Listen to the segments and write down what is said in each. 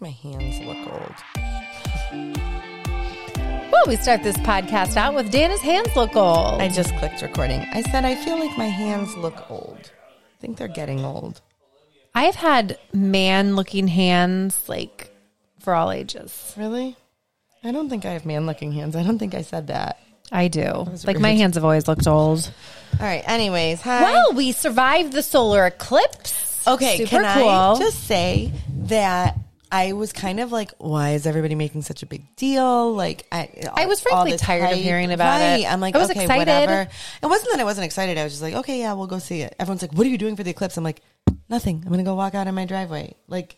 my hands look old. Well, we start this podcast out with Dana's hands look old. I just clicked recording. I said I feel like my hands look old. I think they're getting old. I've had man-looking hands, like, for all ages. Really? I don't think I have man-looking hands. I don't think I said that. I do. Like, rude. my hands have always looked old. All right. Anyways, hi. Well, we survived the solar eclipse. Okay, Super can cool. I just say that I was kind of like, why is everybody making such a big deal? Like, I was frankly tired of hearing about it. I'm like, I was okay, excited. whatever. It wasn't that I wasn't excited. I was just like, okay, yeah, we'll go see it. Everyone's like, what are you doing for the eclipse? I'm like, nothing. I'm going to go walk out in my driveway. Like,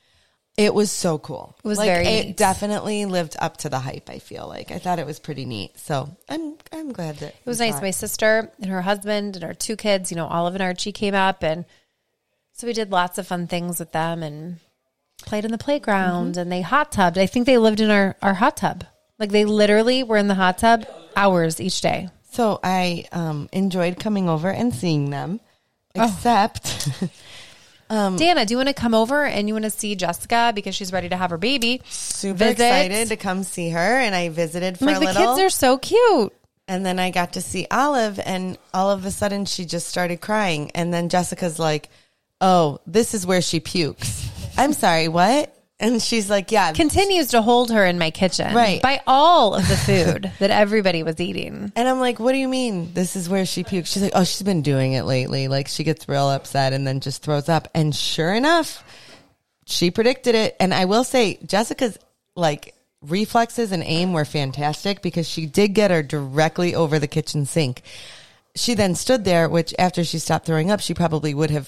it was so cool. It was like, very it neat. definitely lived up to the hype, I feel like. I thought it was pretty neat. So I'm glad that It was nice. My sister and her husband and our two kids, Olive and Archie came up. And so we did lots of fun things with them and played in the playground and they hot tubbed. I think they lived in our hot tub. Like they literally were in the hot tub hours each day. So I enjoyed coming over and seeing them, except... Dana, do you want to come over and you want to see Jessica because she's ready to have her baby? Super excited to come see her, and I visited for a little. The kids are so cute. And then I got to see Olive, and all of a sudden she just started crying. And then Jessica's like, oh, this is where she pukes. I'm sorry, what? And she's like, yeah. Continues to hold her in my kitchen. Right. By all of the food that everybody was eating. And I'm like, what do you mean? This is where she pukes. She's like, oh, she's been doing it lately. Like she gets real upset and then just throws up. And sure enough, she predicted it. And I will say Jessica's like reflexes and aim were fantastic because she did get her directly over the kitchen sink. She then stood there, which after she stopped throwing up, she probably would have,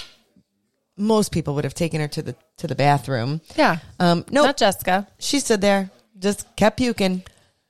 most people would have taken her to the bathroom. Yeah. No, Not Jessica. She stood there, just kept puking.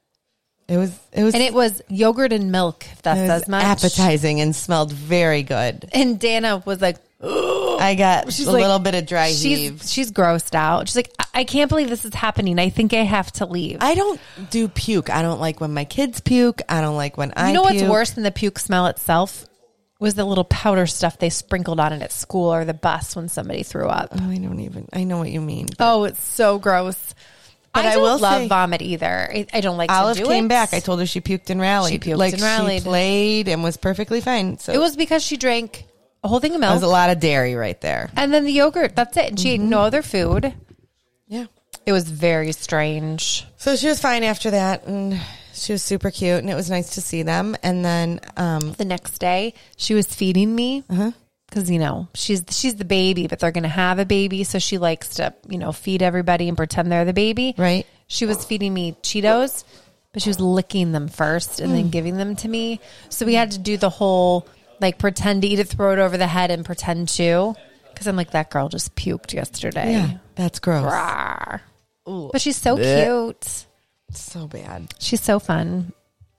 It was, And it was yogurt and milk, if that it was says much. appetizing and smelled very good. And Dana was like, I got a little bit of dry heave. She's grossed out. She's like, I can't believe this is happening. I think I have to leave. I don't do puke. I don't like when my kids puke. I don't like when I You know puke. what's worse than the puke smell itself? Was the little powder stuff they sprinkled on it at school or the bus when somebody threw up. Oh, I know what you mean. Oh, it's so gross. But I I don't will love say- vomit either. I don't like Olive to do came it. back. I told her she puked and rallied. She puked and rallied. She played and was perfectly fine. So It was because she drank a whole thing of that milk was a lot of dairy right there. and then the yogurt. That's it. And she ate no other food. Yeah. It was very strange. So she was fine after that, and she was super cute, and it was nice to see them. And then The next day, she was feeding me because she's the baby, but they're going to have a baby, so she likes to feed everybody and pretend they're the baby. Right. She was feeding me Cheetos, but she was licking them first and then giving them to me. So we had to do the whole like pretend to eat it, throw it over the head, and pretend chew. Because I'm like, that girl just puked yesterday. yeah, that's gross. Rawr. Ooh. But she's so cute. So bad. She's so fun.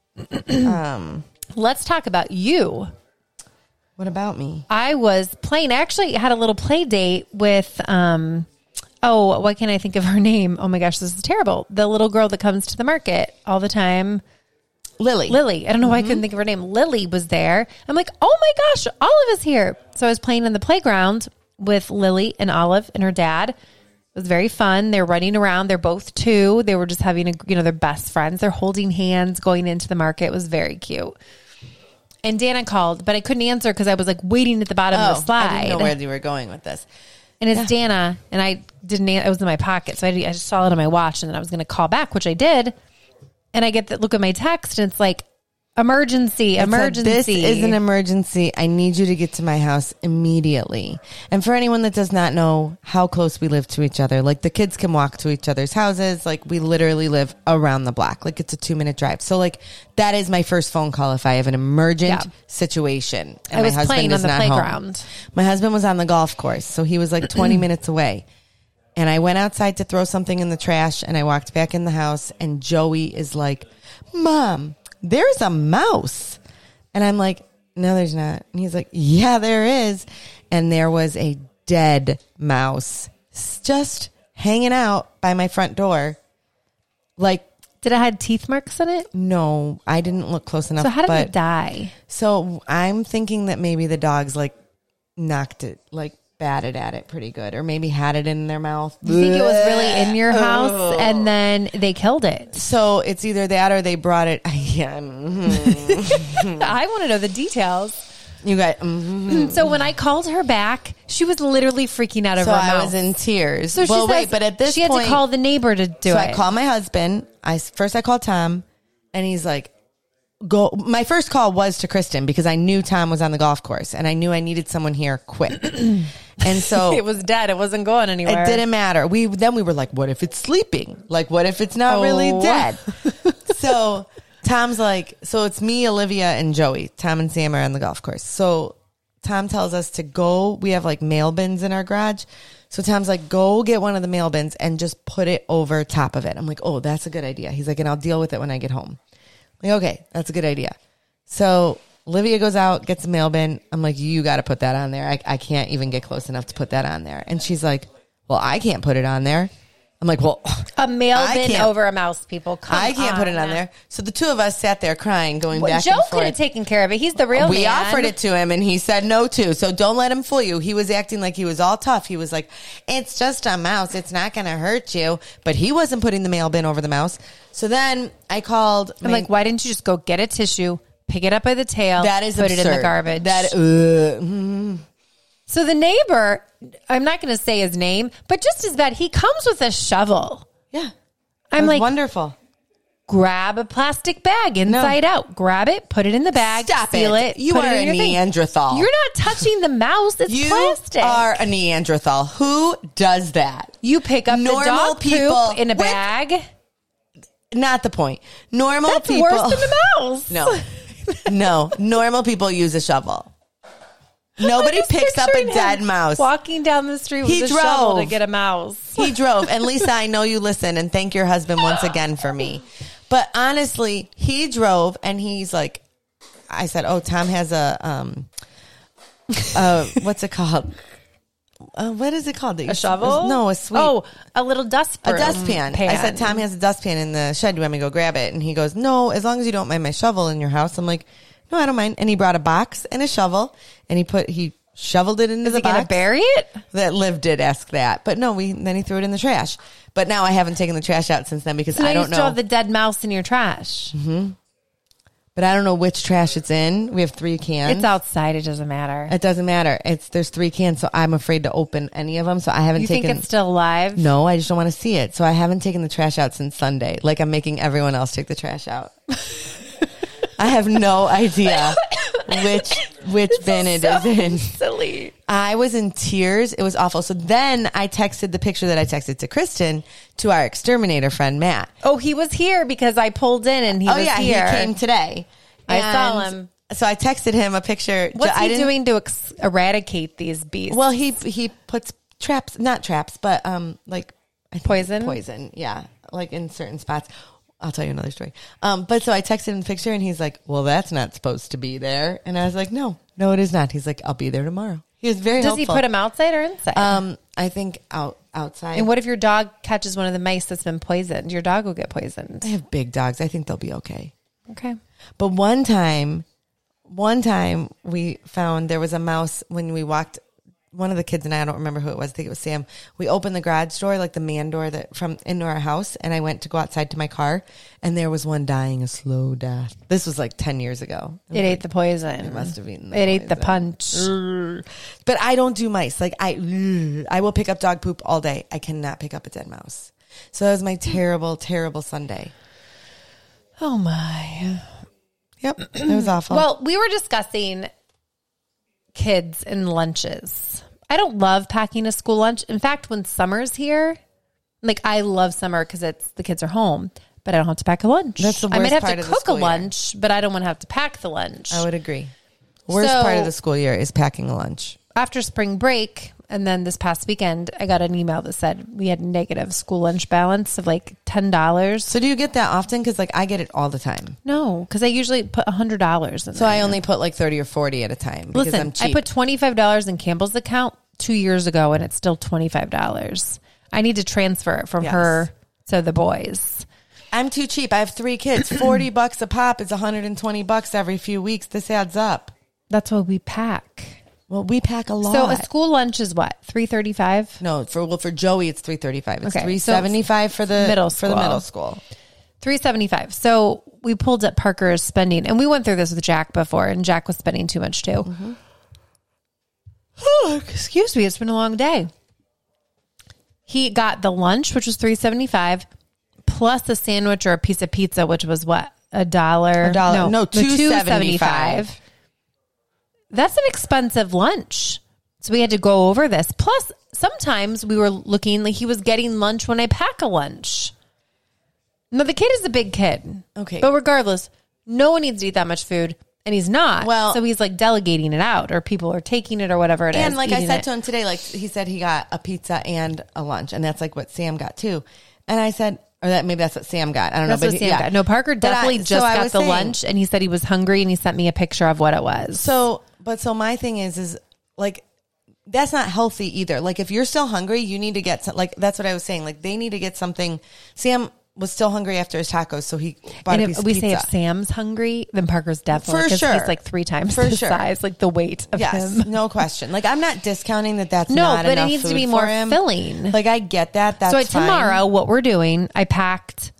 Let's talk about you. What about me? I was playing. I actually had a little play date with, why can't I think of her name? Oh my gosh, this is terrible. The little girl that comes to the market all the time. Lily. I don't know why I couldn't think of her name. Lily was there. I'm like, oh my gosh, Olive is here. So I was playing in the playground with Lily and Olive and her dad. It was very fun. They're running around. They're both 2. They were just having they're best friends. They're holding hands going into the market. It was very cute. And Dana called, but I couldn't answer because I was like waiting at the bottom of the slide. I didn't know where you were going with this. And it's Dana, and I didn't. It was in my pocket, so I just saw it on my watch, and then I was going to call back, which I did. And I get the look at my text, and it's like, emergency. This is an emergency. I need you to get to my house immediately. And for anyone that does not know how close we live to each other, like the kids can walk to each other's houses. Like we literally live around the block. Like it's a 2-minute drive. So like that is my first phone call if I have an emergent situation. And I was my husband playing on is the not playground. home. My husband was on the golf course, so he was like 20 minutes away. And I went outside to throw something in the trash, and I walked back in the house, and Joey is like, Mom, there's a mouse. And I'm like, no, there's not. And he's like, yeah, there is. And there was a dead mouse just hanging out by my front door. Like, did it have teeth marks in it? No, I didn't look close enough. So how did it die? So I'm thinking that maybe the dogs like knocked it, like batted at it pretty good, or maybe had it in their mouth. You think it was really in your house and then they killed it? So it's either that or they brought it. Yeah. I want to know the details. You got. So when I called her back, she was literally freaking out of So her I mouth. was in tears. So she well, says wait, but at this she had point, to call the neighbor to do it. so I called my husband. First I called Tom, and he's like, "Go." My first call was to Kristen because I knew Tom was on the golf course, and I knew I needed someone here quick. And so It was dead. It wasn't going anywhere. it didn't matter. We were like, "What if it's sleeping? Like, what if it's not really dead?" So Tom's like, so it's me, Olivia, and Joey. Tom and Sam are on the golf course. So Tom tells us to go. We have like mail bins in our garage. So Tom's like, go get one of the mail bins and just put it over top of it. I'm like, oh, that's a good idea. He's like, and I'll deal with it when I get home. I'm like, okay, that's a good idea. So Olivia goes out, gets a mail bin. I'm like, you got to put that on there. I can't even get close enough to put that on there. And she's like, well, I can't put it on there. I'm like, well, A mail I bin can't- over a mouse, people. Come I can't put it on there. So the two of us sat there crying, going Well, back Joe and could have forth. taken care of it. He's the real We man. offered it to him and he said no to. So don't let him fool you. He was acting like he was all tough. He was like, it's just a mouse. It's not going to hurt you. But he wasn't putting the mail bin over the mouse. So then I called. I'm like, why didn't you just go get a tissue, pick it up by the tail, that is put absurd. it in the garbage? So the neighbor, I'm not going to say his name, but just as bad, he comes with a shovel. Yeah. I'm It was like, wonderful. grab a plastic bag inside out. Grab it, put it in the bag, Stop seal it. You put are it in a your thing. Neanderthal. You're not touching the mouse. It's You plastic. are a Neanderthal. Who does that? You pick up Normal the dog people poop in a with- bag. Not the point. Normal That's people. worse than the mouse. No. No. Normal people use a shovel. Nobody I'm just picks up a picturing dead him mouse. walking down the street with He a shovel to drove. get a mouse. He drove. And Lisa, I know you listen, and thank your husband once again for me. But honestly, he drove and he's like, I said, oh, Tom has a, what's it called? What is it called? A shovel? No, a sweep. Oh, a little dustpan. A dustpan. I said, Tom has a dustpan in the shed. Do you want me to go grab it? And he goes, no, as long as you don't mind my shovel in your house. I'm like, no, I don't mind. And he brought a box and a shovel and he shoveled it into Is the he going box. to bury it? That Liv did ask that, but no, then he threw it in the trash. But now I haven't taken the trash out since then because So now I you don't still know. have the dead mouse in your trash. But I don't know which trash it's in. We have 3 cans. It's outside. It doesn't matter. It doesn't matter. There's 3 cans, so I'm afraid to open any of them. So I haven't You taken. think it's still alive? No, I just don't want to see it. So I haven't taken the trash out since Sunday. Like I'm making everyone else take the trash out. I have no idea which bin it is in. Silly. I was in tears. It was awful. So then I texted the picture that I texted to Kristen to our exterminator friend, Matt. Oh, he was here because I pulled in and he was here. He came today. I saw And him. So I texted him a picture. What's I he didn't- doing to eradicate these beasts? Well, he puts traps, not traps, but like I think Poison? Poison, yeah, like in certain spots. I'll tell you another story. But so I texted him the picture, and he's like, "Well, that's not supposed to be there." And I was like, "No, it is not." He's like, "I'll be there tomorrow." He was very Does he helpful. put them outside or inside? I think outside. and what if your dog catches one of the mice that's been poisoned? Your dog will get poisoned. I have big dogs. I think they'll be okay. Okay. But one time we found there was a mouse when we walked. One of the kids and I don't remember who it was. I think it was Sam. We opened the garage door, like the man door that from into our house, and I went to go outside to my car, and there was one dying a slow death. This was like 10 years ago. It ate the poison. It must have eaten. It ate the poison. punch. But I don't do mice. Like I will pick up dog poop all day. I cannot pick up a dead mouse. So that was my terrible, terrible Sunday. Oh my. Yep, it was awful. Well, we were discussing kids and lunches. I don't love packing a school lunch. In fact, when summer's here, like I love summer because the kids are home, but I don't have to pack a lunch. That's the I might worst have part to of the cook a school year. lunch, but I don't want to have to pack the lunch. I would agree. Worst So- part of the school year is packing a lunch. After spring break, and then this past weekend, I got an email that said we had negative school lunch balance of like $10. So do you get that often? Because like I get it all the time. No, because I usually put $100 in So there. I only put like 30 or 40 at a time because Listen, I'm cheap. I put $25 in Campbell's account 2 years ago, and it's still $25. I need to transfer it from Yes. her to the boys. I'm too cheap. I have 3 kids. $40 a pop is $120 every few weeks. This adds up. That's what we pack. Well, we pack a lot. So a school lunch is what? $3.35? No, for Joey it's $3.35. It's Okay, $3.75 for the middle for the school. middle school. $3.75. So we pulled up Parker's spending, and we went through this with Jack before, and Jack was spending too much too. Mm-hmm. Oh, excuse me, it's been a long day. He got the lunch, which was $3.75, plus a sandwich or a piece of pizza, which was what? $1? No, $2.75. That's an expensive lunch. So we had to go over this. Plus, sometimes we were looking like he was getting lunch when I pack a lunch. No, the kid is a big kid. Okay. But regardless, no one needs to eat that much food, and he's not. Well, so he's like delegating it out, or people are taking it or whatever it is. And like I said it. to him today, like he said he got a pizza and a lunch, and that's like what Sam got too. And I said, or that maybe that's what Sam got. I don't That's know. what But Sam got. No, Parker definitely just I got was the saying- lunch, and he said he was hungry, and he sent me a picture of what it was. So my thing is like, that's not healthy either. Like if you're still hungry, you need to get some, like, that's what I was saying. Like they need to get something. Sam was still hungry after his tacos, so he bought and a if piece of we pizza. say if Sam's hungry, then Parker's definitely, For 'cause sure. he's like 3 times For the sure. size, like the weight of Yes, him. no question. Like I'm not discounting that's No, not but it enough needs to food be for more him. filling. Like I get that. That's So fine. tomorrow, what we're doing, I packed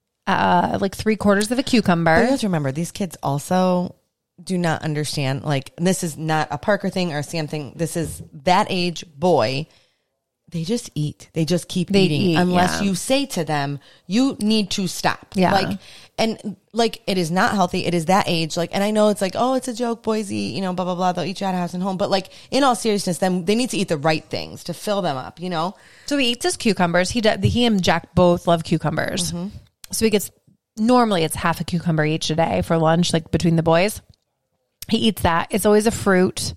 like 3/4 of a cucumber. But you have to remember, these kids also do not understand. Like, this is not a Parker thing or a Sam thing. This is that age boy. They just eat. They just keep eating eat, unless yeah. you say to them, you need to stop. Yeah. Like, and like, it is not healthy. It is that age. Like, and I know it's like, oh, it's a joke. Boys eat, you know, blah, blah, blah. They'll eat you out of house and home. But like, in all seriousness, then they need to eat the right things to fill them up, you know? So he eats his cucumbers. He and Jack both love cucumbers. Mm-hmm. So he gets, normally it's half a cucumber each a day for lunch, like between the boys. He eats that. It's always a fruit.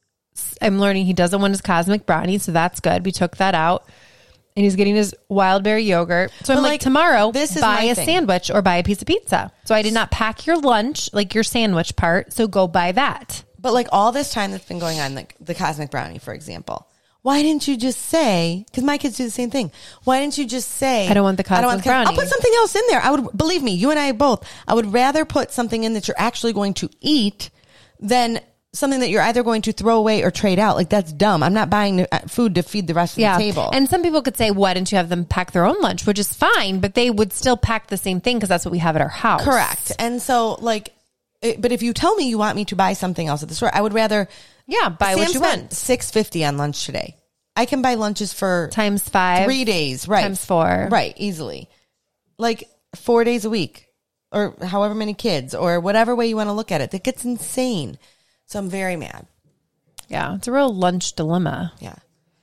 I'm learning he doesn't want his cosmic brownie, so that's good. We took that out. And he's getting his wild berry yogurt. So I'm But, like, like, tomorrow, this is buy my a thing. sandwich or buy a piece of pizza. So I did not pack your lunch, like your sandwich part. So go buy that. But like all this time that's been going on, like the cosmic brownie, for example, why didn't you just say, because my kids do the same thing. Why didn't you just say, I don't want the cosmic brownie. I'll put something else in there. I would, believe me, you and I both, I would rather put something in that you're actually going to eat than something that you're either going to throw away or trade out. Like that's dumb. I'm not buying food to feed the rest of the table. And some people could say, why didn't you have them pack their own lunch? Which is fine, but they would still pack the same thing because that's what we have at our house. Correct. And so like, but if you tell me you want me to buy something else at the store, I would rather buy what you want. $6.50 on lunch today. I can buy lunches for Times 5. 3 days, right? Times 4. Right, easily. Like 4 days a week or however many kids or whatever way you want to look at it. That gets insane. So I'm very mad. Yeah, it's a real lunch dilemma. Yeah.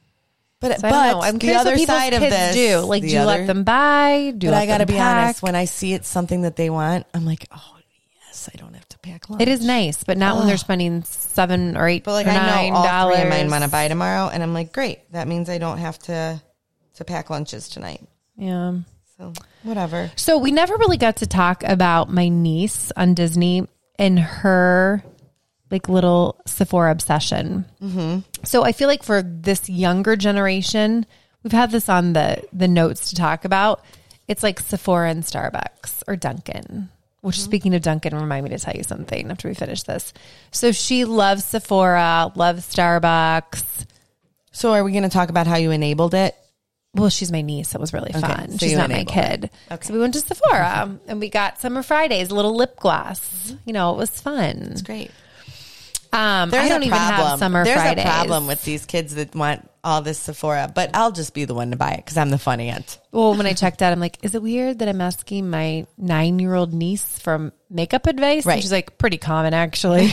But, So I don't know. I'm the curious other what people's side of kids this, do. Like, do you let them buy? Do you But let I got to them be pack? honest, when I see it's something that they want, I'm like, oh, yes, I don't have to pack lunch. It is nice, but not when they're spending $7 or $8 But like or I know all three of mine $9. want to buy tomorrow, and I'm like, great. That means I don't have to pack lunches tonight. Yeah. So whatever. So we never really got to talk about my niece on Disney and her like little Sephora obsession. Mm-hmm. So I feel like for this younger generation, we've had this on the notes to talk about. It's like Sephora and Starbucks or Dunkin'. Which, speaking of Dunkin', remind me to tell you something after we finish this. So she loves Sephora, loves Starbucks. So are we going to talk about how you enabled it? Well, she's my niece. It was really fun. so She's you not my enabled kid. it. Okay. So we went to Sephora and we got Summer Fridays, a little lip gloss. You know, it was fun. It's great. I don't even have Summer Fridays. There's a problem with these kids that want all this Sephora, but I'll just be the one to buy it because I'm the funny aunt. Well, when I checked out, I'm like, is it weird that I'm asking my 9-year-old niece for makeup advice? Right. And she's like, pretty common, actually.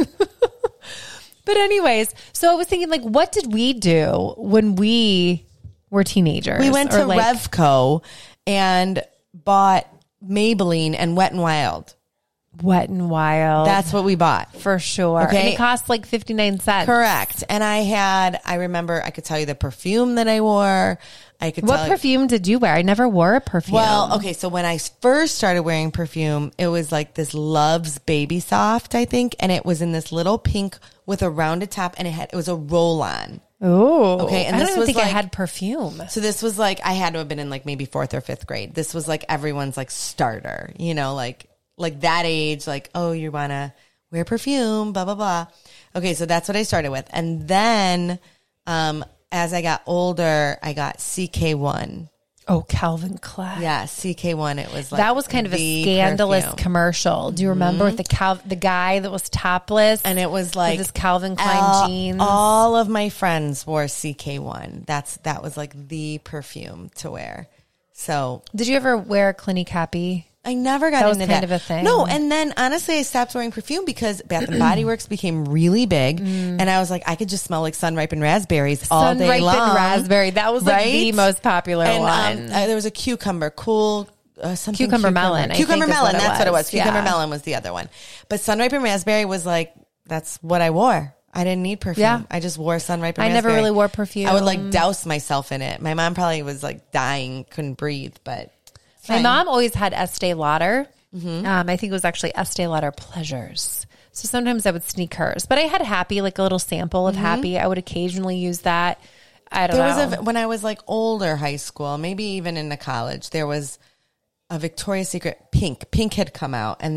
But anyways, so I was thinking, like, what did we do when we were teenagers? We went Or to like, Revco and bought Maybelline and Wet n Wild. Wet n Wild. That's what we bought. for sure. Okay. And it cost like 59 cents. Correct. And I remember I could tell you the perfume that I wore. I could What tell perfume did you wear? I never wore a perfume. Well, okay, so when I first started wearing perfume, it was like this Love's Baby Soft, I think, and it was in this little pink with a rounded top, and it was a roll-on. Oh, Okay, and I this don't even was think I like- had perfume. So this was like I had to have been in like maybe 4th or 5th grade. This was like everyone's like starter, you know, like that age, like, oh, you want to wear perfume, blah, blah, blah. Okay, so that's what I started with. And then as I got older, I got CK1. Oh, Calvin Klein. Yeah, CK1. It was like that was kind of a scandalous perfume. commercial. Do you remember with the guy that was topless? And it was like with his Calvin Klein jeans. All of my friends wore CK1. That was like the perfume to wear. So did you ever wear Clinique Happy? I never got That was into kind that. of a thing. No, and then honestly, I stopped wearing perfume because Bath and Body Works became really big, and I was like, I could just smell like sun-ripened raspberries all day long. Sun-ripened raspberry. That was like Right? the most popular And one. there was a cucumber, something Cucumber melon, I think Cucumber is melon. what it That's what it was. was. Cucumber Yeah. melon was the other one. But sun-ripened raspberry was like, that's what I wore. I didn't need perfume. Yeah. I just wore sun-ripened I raspberry. never really wore perfume. I would like douse myself in it. My mom probably was like dying, couldn't breathe, but My fine. mom always had Estee Lauder. I think it was actually Estee Lauder Pleasures. So sometimes I would sneak hers, but I had Happy, like a little sample of Happy. I would occasionally use that. I don't know. There was when I was like older, high school, maybe even into college, there was a Victoria's Secret Pink. Pink had come out, and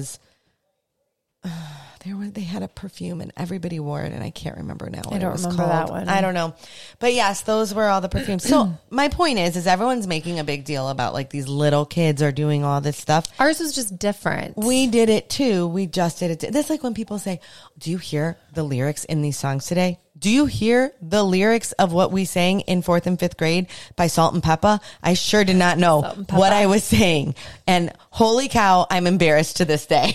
they had a perfume, and everybody wore it, and I can't remember now what I don't it was remember called. that one. I don't know, but yes, those were all the perfumes. So my point is everyone's making a big deal about like these little kids are doing all this stuff. Ours was just different. We did it too. We just did it. That's like when people say, "Do you hear the lyrics in these songs today? Do you hear the lyrics of what we sang in 4th and 5th grade by Salt and Peppa?" I sure did not know what I was saying. And holy cow, I'm embarrassed to this day.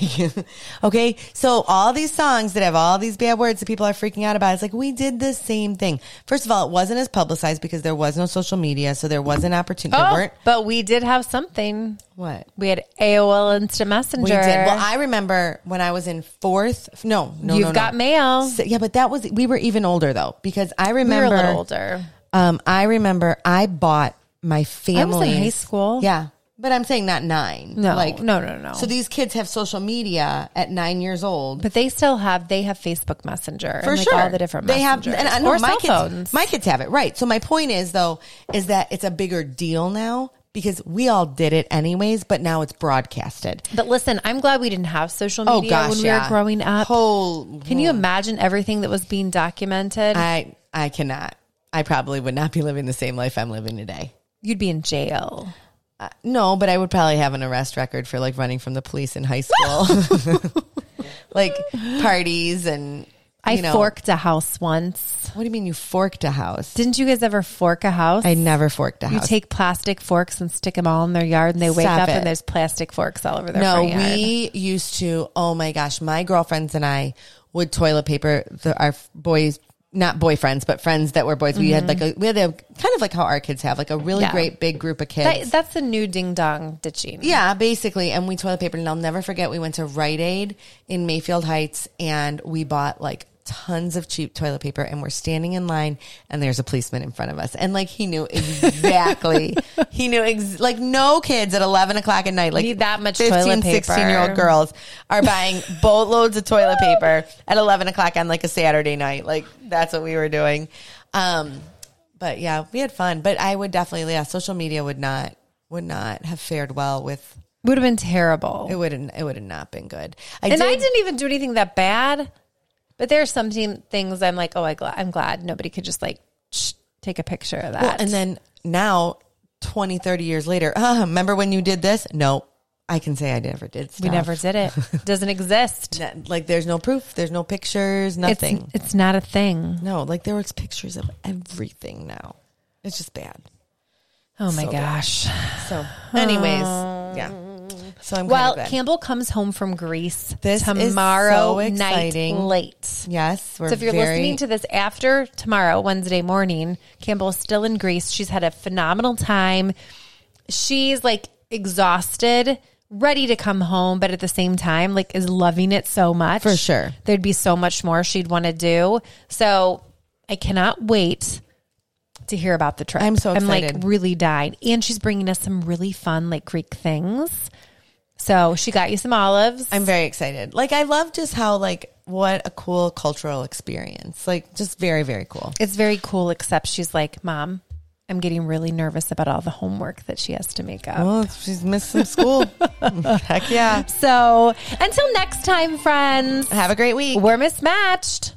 Okay. So all these songs that have all these bad words that people are freaking out about, it's like, we did the same thing. First of all, it wasn't as publicized because there was no social media. So there was an opportunity. There weren't. But we did have something. What? We had AOL Instant Messenger. We did. Well, I remember when I was in 4th. No. You've got mail. So, yeah, but we were even older though, because I remember We were a little older. I remember I bought my family. I was in high school. Yeah. But I'm saying not 9. No, like, no. So these kids have social media at 9 years old. But they have Facebook Messenger. For and sure. all the different they messengers. have, and I know or my cell kids, phones. my kids have it. Right. So my point is though, is that it's a bigger deal now because we all did it anyways, but now it's broadcasted. But listen, I'm glad we didn't have social Oh media gosh, when we were growing up. Can you imagine everything that was being documented? I cannot. I probably would not be living the same life I'm living today. You'd be in jail. No, but I would probably have an arrest record for like running from the police in high school. Like parties and, I forked a house once. What do you mean you forked a house? Didn't you guys ever fork a house? I never forked a You house. take plastic forks and stick them all in their yard, and they wake Stop up it. and there's plastic forks all over their No, front yard. we used to, oh my gosh, my girlfriends and I would toilet paper our boys, not boyfriends, but friends that were boys. We had a kind of like how our kids have, like a really Yeah. great big group of kids. That's the new ding dong ditching. Yeah, basically. And we toilet papered, and I'll never forget, we went to Rite Aid in Mayfield Heights, and we bought like tons of cheap toilet paper, and we're standing in line, and there's a policeman in front of us. And like, he knew exactly, like no kids at 11 o'clock at night, like Need that much 15, toilet paper. 16-year-old girls are buying boatloads of toilet paper at 11 o'clock on like a Saturday night. Like that's what we were doing. But yeah, we had fun, but I would definitely, social media would not have fared well with, Would have been terrible. it would have not been good. I didn't even do anything that bad. But there are some things I'm like, I'm glad nobody could just like take a picture of that. Well, and then now, 20, 30 years later, remember when you did this? No, I can say I never did stuff. we never did it. Doesn't exist. Like, there's no proof. There's no pictures, nothing. It's not a thing. No, like there was pictures of everything now. It's just bad. Oh my So gosh. So anyways, yeah. So I'm Well, kind of glad. Campbell comes home from Greece This is tomorrow so exciting. night late. Yes. We're So if you're listening to this after tomorrow, Wednesday morning, Campbell is still in Greece. She's had a phenomenal time. She's like exhausted, ready to come home, but at the same time, like is loving it so much. For sure. There'd be so much more she'd want to do. So I cannot wait to hear about the trip. I'm so I'm like excited. really dying. And she's bringing us some really fun like Greek things. So she got you some olives. I'm very excited. Like, I love just how, like, what a cool cultural experience. Like, just very, very cool. It's very cool, except she's like, Mom, I'm getting really nervous about all the homework that she has to make up. Oh, she's missed some school. Heck yeah. So until next time, friends, Have a great week. we're mismatched.